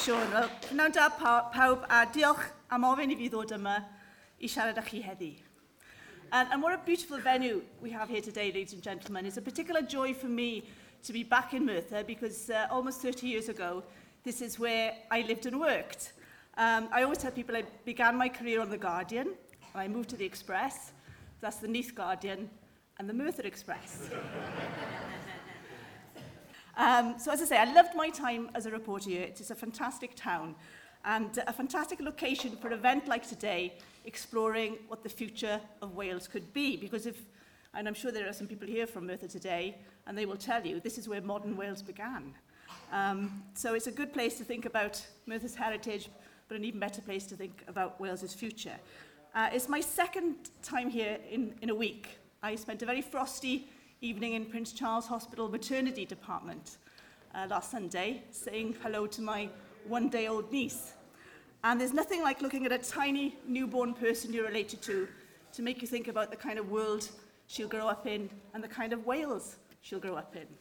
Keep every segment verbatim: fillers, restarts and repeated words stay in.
Siôn. Wel, pnawn da pawb, a diolch am ofyn I fi ddod yma I siarad â chi heddi. And, and what a beautiful venue we have here today, ladies and gentlemen. It's a particular joy for me to be back in Merthyr because uh, almost thirty years ago, this is where I lived and worked. Um, I always tell people I began my career on The Guardian, and I moved to The Express. That's the Neath Guardian and the Merthyr Express. um, so as I say, I loved my time as a reporter here. It is a fantastic town and a fantastic location for an event like today, exploring what the future of Wales could be. Because if, and I'm sure there are some people here from Merthyr today, and they will tell you this is where modern Wales began. Um, so it's a good place to think about Merthyr's heritage, but an even better place to think about Wales's future. Uh, it's my second time here in, in a week. I spent a very frosty evening in Prince Charles Hospital maternity department uh, last Sunday, saying hello to my one-day-old niece. And there's nothing like looking at a tiny newborn person you're related to to make you think about the kind of world she'll grow up in and the kind of Wales she'll grow up in.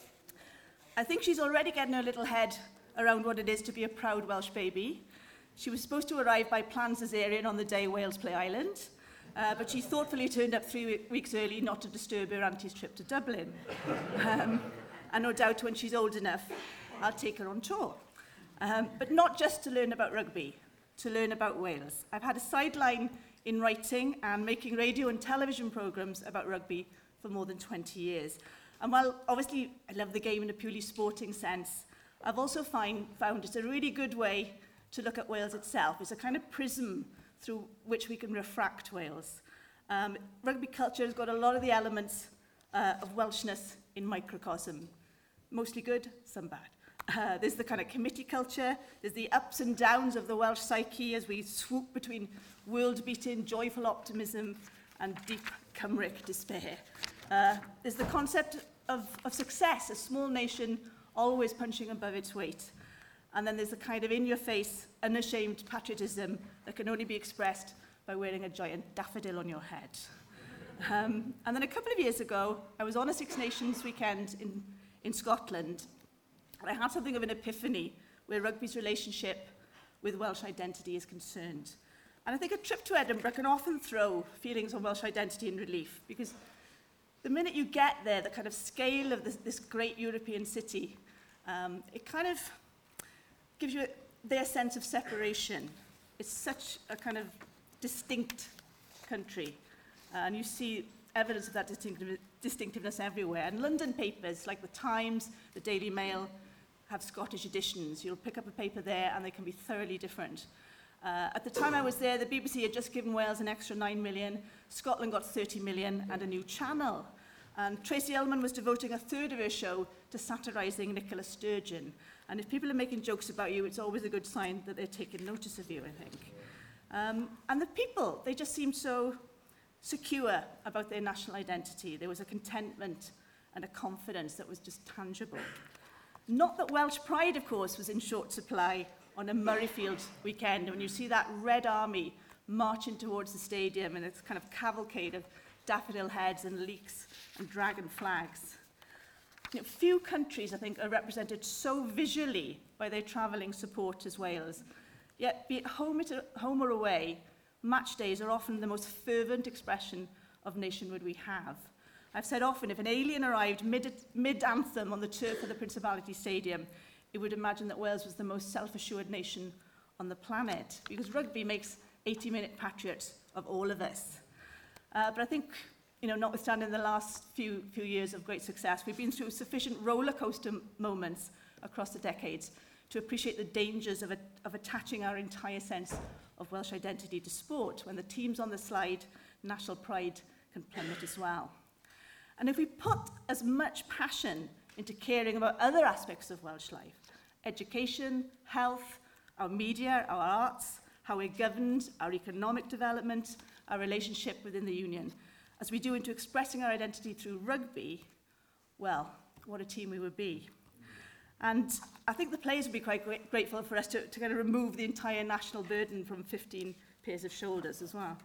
I think she's already getting her little head around what it is to be a proud Welsh baby. She was supposed to arrive by planned cesarean on the day Wales play Ireland, uh, but she thoughtfully turned up three weeks early not to disturb her auntie's trip to Dublin. Um, and no doubt when she's old enough, I'll take her on tour. Um, but not just to learn about rugby, to learn about Wales. I've had a sideline in writing and making radio and television programmes about rugby for more than twenty years. And while obviously I love the game in a purely sporting sense, I've also find, found it's a really good way to look at Wales itself. It's a kind of prism through which we can refract Wales. Um, rugby culture has got a lot of the elements uh, of Welshness in microcosm. Mostly good, some bad. Uh, there's the kind of committee culture, there's the ups and downs of the Welsh psyche as we swoop between world-beating, joyful optimism and deep Cymric despair. Uh, there's the concept of, of success, a small nation always punching above its weight. And then there's the kind of in-your-face, unashamed patriotism that can only be expressed by wearing a giant daffodil on your head. Um, and then a couple of years ago, I was on a Six Nations weekend in, in Scotland, and I had something of an epiphany where rugby's relationship with Welsh identity is concerned. And I think a trip to Edinburgh can often throw feelings on Welsh identity in relief, because the minute you get there, the kind of scale of this, this great European city, um, it kind of gives you their sense of separation. It's such a kind of distinct country, uh, and you see evidence of that distinctive, distinctiveness everywhere. And London papers like the Times, the Daily Mail, have Scottish editions. You'll pick up a paper there and they can be thoroughly different. Uh, at the time I was there, the B B C had just given Wales an extra nine million, Scotland got thirty million and a new channel. And Tracy Ullman was devoting a third of her show to satirising Nicola Sturgeon. And if people are making jokes about you, it's always a good sign that they're taking notice of you, I think. Um, and the people, they just seemed so secure about their national identity. There was a contentment and a confidence that was just tangible. Not that Welsh pride, of course, was in short supply on a Murrayfield weekend when you see that Red Army marching towards the stadium and its kind of cavalcade of daffodil heads and leeks and dragon flags. You know, few countries, I think, are represented so visually by their travelling support as Wales. Yet, be it home, home or away, match days are often the most fervent expression of nationhood we have. I've said often, if an alien arrived mid, mid-anthem on the turf of the Principality Stadium, it would imagine that Wales was the most self-assured nation on the planet, because rugby makes eighty-minute patriots of all of us. Uh, but I think, you know, notwithstanding the last few, few years of great success, we've been through sufficient roller coaster moments across the decades to appreciate the dangers of, a, of attaching our entire sense of Welsh identity to sport. When the team's on the slide, national pride can plummet as well. And if we put as much passion into caring about other aspects of Welsh life, education, health, our media, our arts, how we're governed, our economic development, our relationship within the union, as we do into expressing our identity through rugby, well, what a team we would be. And I think the players would be quite gra- grateful for us to, to kind of remove the entire national burden from fifteen pairs of shoulders as well.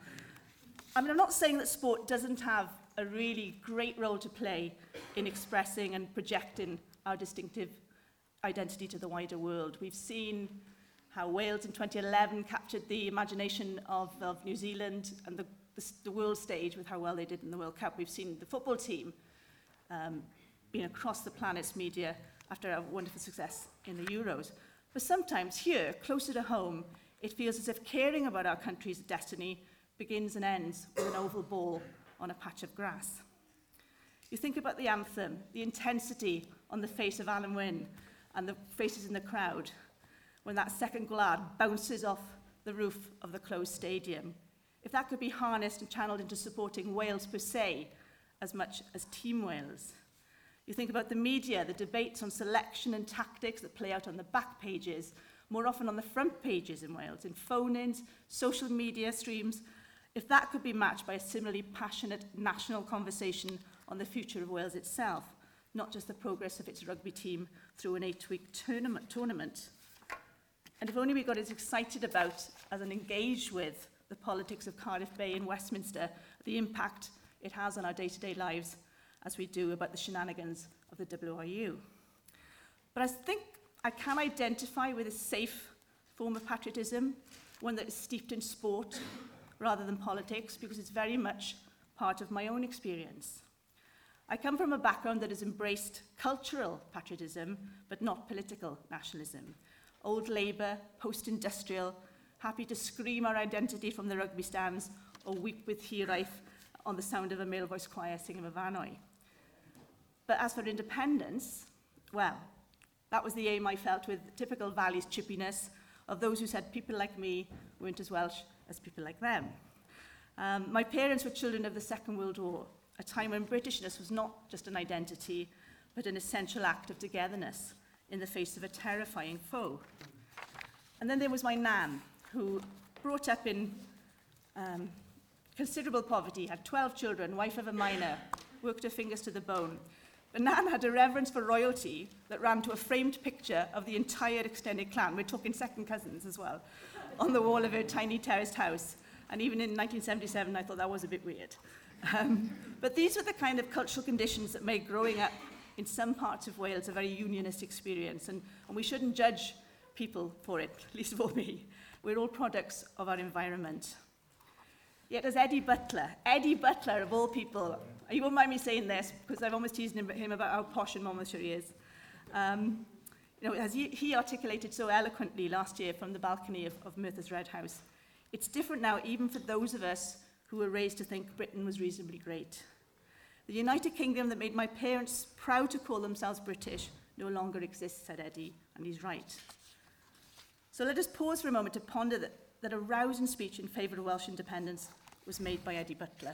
I mean, I'm not saying that sport doesn't have a really great role to play in expressing and projecting our distinctive identity to the wider world. We've seen how Wales in twenty eleven captured the imagination of, of New Zealand and the, the, the world stage with how well they did in the World Cup. We've seen the football team um, being across the planet's media after a wonderful success in the Euros. But sometimes here, closer to home, it feels as if caring about our country's destiny begins and ends with an oval ball on a patch of grass. You think about the anthem, the intensity on the face of Alan Wynne and the faces in the crowd when that second glad bounces off the roof of the closed stadium. If that could be harnessed and channeled into supporting Wales per se as much as Team Wales. You think about the media, the debates on selection and tactics that play out on the back pages, more often on the front pages in Wales, in phone-ins, social media streams. If that could be matched by a similarly passionate national conversation on the future of Wales itself, not just the progress of its rugby team through an eight-week tournament, tournament. And if only we got as excited about as and engaged with the politics of Cardiff Bay and Westminster, the impact it has on our day-to-day lives as we do about the shenanigans of the W R U. But I think I can identify with a safe form of patriotism, one that is steeped in sport rather than politics, because it's very much part of my own experience. I come from a background that has embraced cultural patriotism, but not political nationalism. Old Labour, post-industrial, happy to scream our identity from the rugby stands or weep with hiraeth on the sound of a male voice choir singing a Vanoi. But as for independence, well, that was the aim I felt with typical Valley's chippiness of those who said people like me weren't as Welsh as people like them. Um, my parents were children of the Second World War, a time when Britishness was not just an identity, but an essential act of togetherness in the face of a terrifying foe. And then there was my nan, who brought up in um, considerable poverty, had twelve children, wife of a miner, worked her fingers to the bone. But Nan had a reverence for royalty that ran to a framed picture of the entire extended clan, we're talking second cousins as well, on the wall of her tiny terraced house. And even in nineteen seventy-seven, I thought that was a bit weird. Um, but these were the kind of cultural conditions that made growing up in some parts of Wales a very unionist experience. And, and we shouldn't judge people for it, least of all me. We're all products of our environment. Yet as Eddie Butler, Eddie Butler of all people, you won't mind me saying this because I've almost teased him, him about how posh and Monmouthshire he is. Um, you know, as he, he articulated so eloquently last year from the balcony of, of Merthyr's Red House, it's different now even for those of us who were raised to think Britain was reasonably great. The United Kingdom that made my parents proud to call themselves British no longer exists, said Eddie, and he's right. So let us pause for a moment to ponder that, that a rousing speech in favour of Welsh independence was made by Eddie Butler.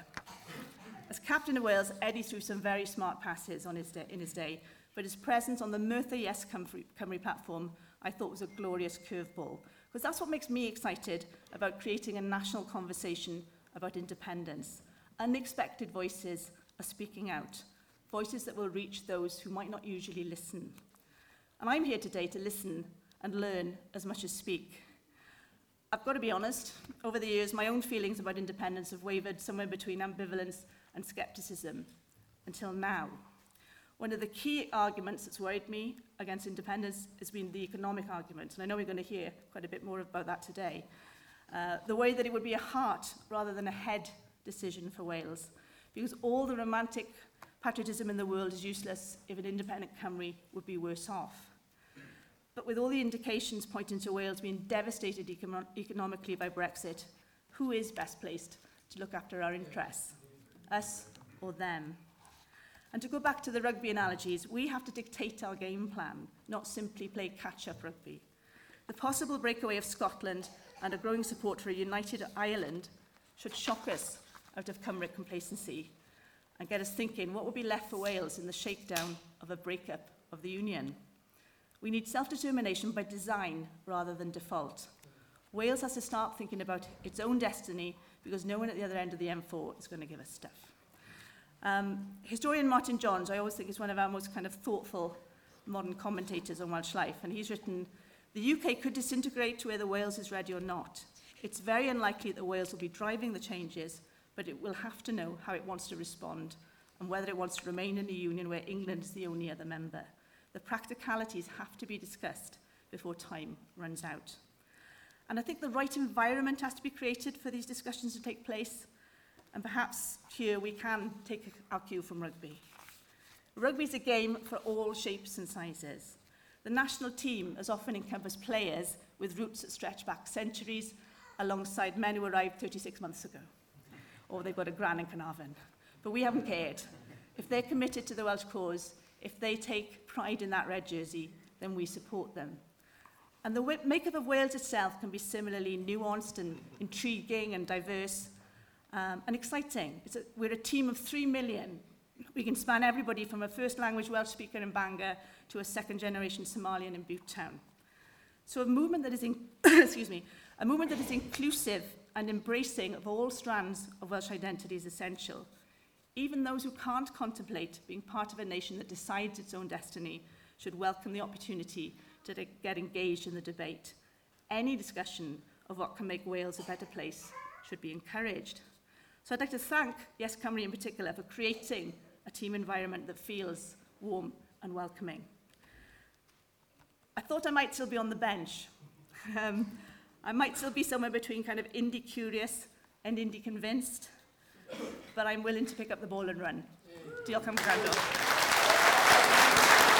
As captain of Wales, Eddie threw some very smart passes on his day, in his day, but his presence on the Merthyr Yes Cymru, Cymru platform I thought was a glorious curveball, because that's what makes me excited about creating a national conversation about independence. Unexpected voices are speaking out, voices that will reach those who might not usually listen. And I'm here today to listen and learn as much as speak. I've got to be honest, over the years, my own feelings about independence have wavered somewhere between ambivalence and scepticism, until now. One of the key arguments that's worried me against independence has been the economic argument, and I know we're going to hear quite a bit more about that today. Uh, the way that it would be a heart rather than a head decision for Wales, because all the romantic patriotism in the world is useless if an independent Cymru would be worse off. But with all the indications pointing to Wales being devastated econ- economically by Brexit, who is best placed to look after our interests? Us or them? And to go back to the rugby analogies, we have to dictate our game plan, not simply play catch-up rugby. The possible breakaway of Scotland and a growing support for a united Ireland should shock us out of Cymric complacency and get us thinking what will be left for Wales in the shakedown of a breakup of the Union. We need self-determination by design rather than default. Wales has to start thinking about its own destiny because no one at the other end of the M four is going to give us stuff. Um, historian Martin Johns, I always think, is one of our most kind of thoughtful modern commentators on Welsh life, and he's written, "The U K could disintegrate to whether Wales is ready or not. It's very unlikely that Wales will be driving the changes, but it will have to know how it wants to respond and whether it wants to remain in a union where England is the only other member. The practicalities have to be discussed before time runs out." And I think the right environment has to be created for these discussions to take place. And perhaps here we can take our cue from rugby. Rugby is a game for all shapes and sizes. The national team has often encompassed players with roots that stretch back centuries alongside men who arrived thirty-six months ago. Or they've got a gran in Carnarvon. But we haven't cared. If they're committed to the Welsh cause, if they take pride in that red jersey, then we support them. And the makeup of Wales itself can be similarly nuanced and intriguing and diverse um, and exciting. It's a, we're a team of three million. We can span everybody from a first language Welsh speaker in Bangor to a second generation Somalian in Butte Town. So a movement that is, in, excuse me, a movement that is inclusive and embracing of all strands of Welsh identity is essential. Even those who can't contemplate being part of a nation that decides its own destiny should welcome the opportunity to get engaged in the debate. Any discussion of what can make Wales a better place should be encouraged. So I'd like to thank Yes Cymru in particular for creating a team environment that feels warm and welcoming. I thought I might still be on the bench. Um, I might still be somewhere between kind of indie curious and indie convinced, but I'm willing to pick up the ball and run. Diolch am gwrando.